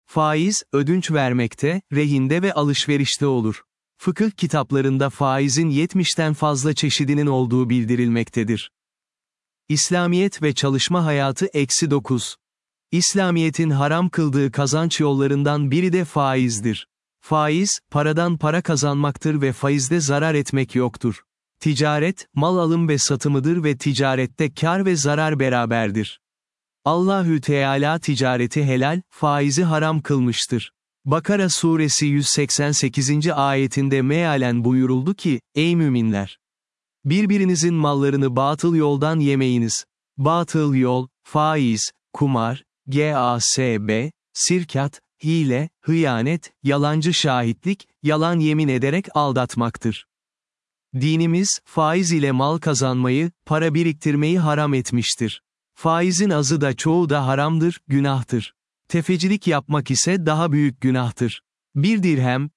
Faiz, ödünç vermekte, rehinde ve alışverişte olur. Fıkıh kitaplarında faizin 70'ten fazla çeşidinin olduğu bildirilmektedir. İslamiyet ve çalışma hayatı -9. İslamiyet'in haram kıldığı kazanç yollarından biri de faizdir. Faiz, paradan para kazanmaktır ve faizde zarar etmek yoktur. Ticaret, mal alım ve satımıdır ve ticarette kar ve zarar beraberdir. Allahü Teala ticareti helal, faizi haram kılmıştır. Bakara suresi 188. ayetinde mealen buyuruldu ki, ey müminler! Birbirinizin mallarını batıl yoldan yemeyiniz. Batıl yol, faiz, kumar, gasb, sirkat, hile, hıyanet, yalancı şahitlik, yalan yemin ederek aldatmaktır. Dinimiz, faiz ile mal kazanmayı, para biriktirmeyi haram etmiştir. Faizin azı da çoğu da haramdır, günahtır. Tefecilik yapmak ise daha büyük günahtır. 1 dirhem,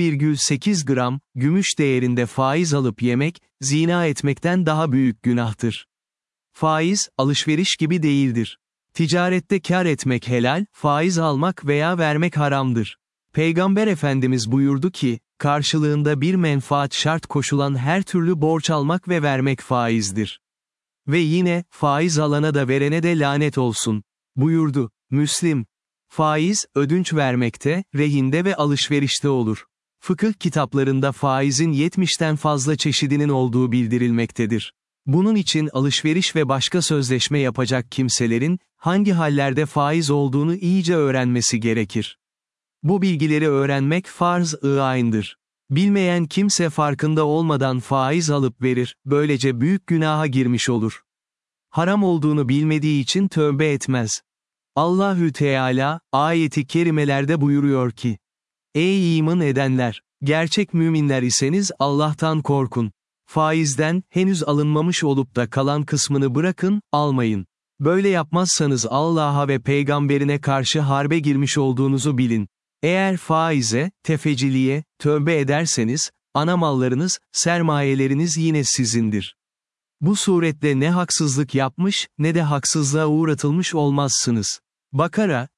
3,8 gram, gümüş değerinde faiz alıp yemek, zina etmekten daha büyük günahtır. Faiz, alışveriş gibi değildir. Ticarette kar etmek helal, faiz almak veya vermek haramdır. Peygamber Efendimiz buyurdu ki, karşılığında bir menfaat şart koşulan her türlü borç almak ve vermek faizdir. Ve yine, faiz alana da verene de lanet olsun, buyurdu. Müslim. Faiz, ödünç vermekte, rehinde ve alışverişte olur. Fıkıh kitaplarında faizin 70'ten fazla çeşidinin olduğu bildirilmektedir. Bunun için alışveriş ve başka sözleşme yapacak kimselerin, hangi hallerde faiz olduğunu iyice öğrenmesi gerekir. Bu bilgileri öğrenmek farz-ı ayn'dır. Bilmeyen kimse farkında olmadan faiz alıp verir, böylece büyük günaha girmiş olur. Haram olduğunu bilmediği için tövbe etmez. Allahü Teala, ayeti kerimelerde buyuruyor ki, ey iman edenler! Gerçek müminler iseniz Allah'tan korkun. Faizden, henüz alınmamış olup da kalan kısmını bırakın, almayın. Böyle yapmazsanız Allah'a ve peygamberine karşı harbe girmiş olduğunuzu bilin. Eğer faize, tefeciliğe, tövbe ederseniz, ana mallarınız, sermayeleriniz yine sizindir. Bu surette ne haksızlık yapmış, ne de haksızlığa uğratılmış olmazsınız. Bakara,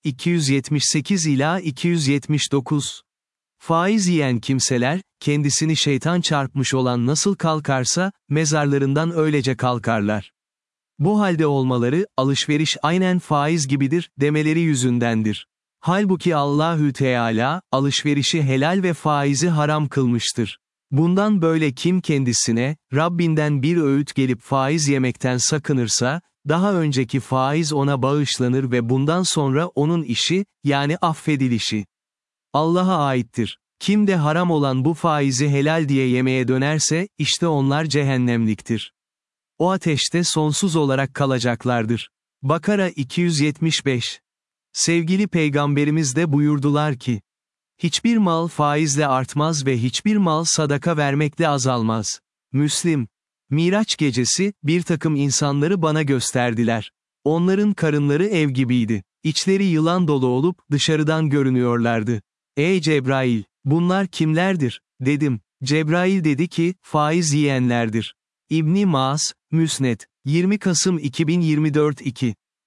278 ila 279. Faiz yiyen kimseler, kendisini şeytan çarpmış olan nasıl kalkarsa, mezarlarından öylece kalkarlar. Bu halde olmaları, alışveriş aynen faiz gibidir, demeleri yüzündendir. Halbuki Allahü Teala, alışverişi helal ve faizi haram kılmıştır. Bundan böyle kim kendisine, Rabbinden bir öğüt gelip faiz yemekten sakınırsa, daha önceki faiz ona bağışlanır ve bundan sonra onun işi, yani affedilişi, Allah'a aittir. Kim de haram olan bu faizi helal diye yemeye dönerse, işte onlar cehennemliktir. O ateşte sonsuz olarak kalacaklardır. Bakara 275. Sevgili Peygamberimiz de buyurdular ki, hiçbir mal faizle artmaz ve hiçbir mal sadaka vermekle azalmaz. Müslim. Miraç gecesi, bir takım insanları bana gösterdiler. Onların karınları ev gibiydi. İçleri yılan dolu olup, dışarıdan görünüyorlardı. Ey Cebrail, bunlar kimlerdir? Dedim. Cebrail dedi ki, faiz yiyenlerdir. İbn-i Maas, Müsned. 20 Kasım 2024 2.